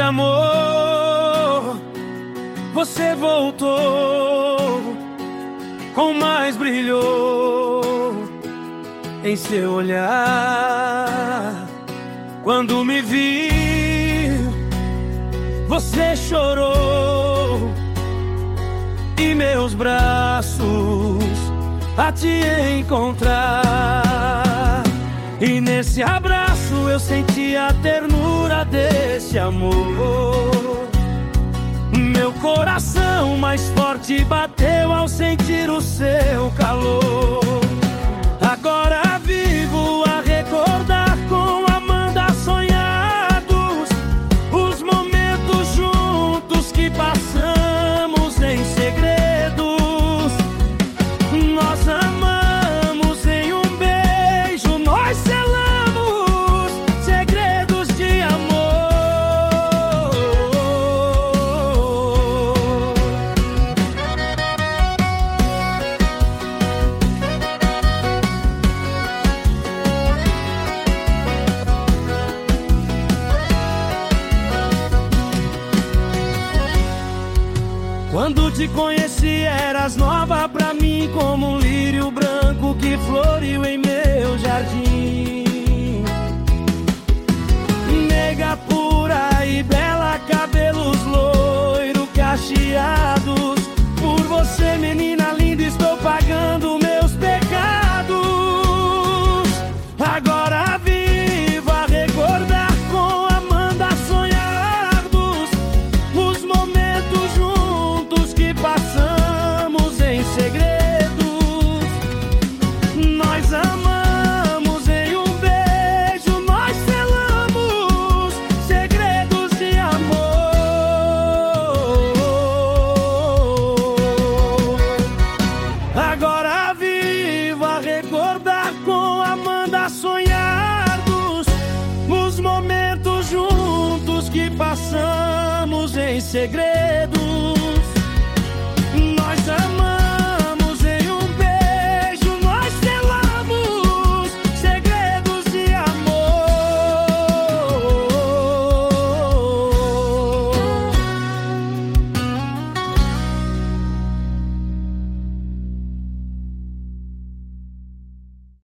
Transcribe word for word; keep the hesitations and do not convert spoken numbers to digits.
amor, você voltou com mais brilho em seu olhar. Quando me viu, você chorou e meus braços a te encontrar. E nesse abraço eu senti a ternura desse amor. Meu coração mais forte bateu ao sentir o seu calor. Agora vivo a recordar com Amanda sonhados os momentos juntos que passamos em segredos. Nós amamos em um beijo, nós selamos segredos de amor. Quando te conheci eras nova pra mim, como um lírio branco que floriu em meu jardim. Nega pura e bela, cabelos loiro cacheados. Por você, menina linda, estou pagando meus pecados. Agora vivo a recordar com Amanda sonhados os momentos juntos que passamos em segredos. Nós amamos em um beijo, nós selamos segredos de amor. Agora vivo a recordar com Amanda sonhados os momentos juntos que passamos em segredo.